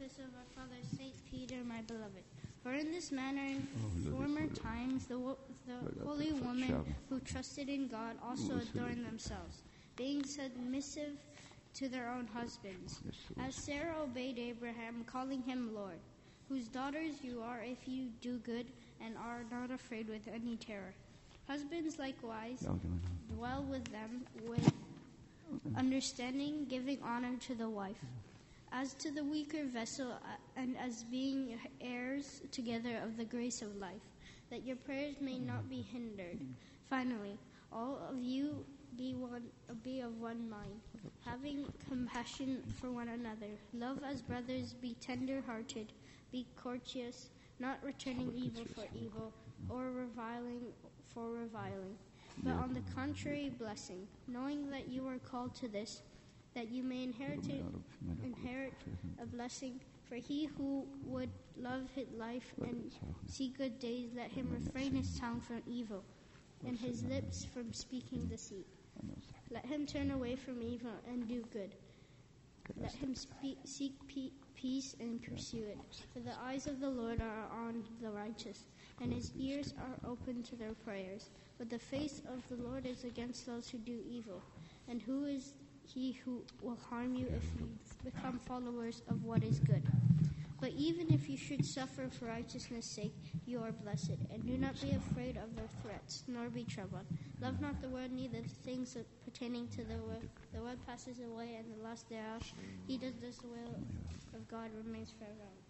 office of our father Saint Peter, my beloved. For in this manner in former times the holy women who trusted in God also adorned themselves, being submissive to their own husbands, as Sarah obeyed Abraham, calling him Lord, whose daughters you are if you do good and are not afraid with any terror. Husbands likewise dwell with them with understanding, giving honor to the wife, as to the weaker vessel, and as being heirs together of the grace of life, that your prayers may not be hindered. Finally, all of you be of one mind, having compassion for one another. Love as brothers, be tender-hearted, be courteous, not returning evil for evil, or reviling for reviling, but on the contrary blessing, knowing that you are called to this, that you may inherit a blessing. For he who would love his life and see good days, let him refrain his tongue from evil, and his lips from speaking deceit. Let him turn away from evil and do good. Let him seek peace and pursue it. For the eyes of the Lord are on the righteous, and his ears are open to their prayers. But the face of the Lord is against those who do evil. And who is he who will harm you if you become followers of what is good? But even if you should suffer for righteousness' sake, you are blessed. And do not be afraid of their threats, nor be troubled. Love not the world, neither the things pertaining to the world. The world passes away, and the lust thereof. He that does the will of God remains forever.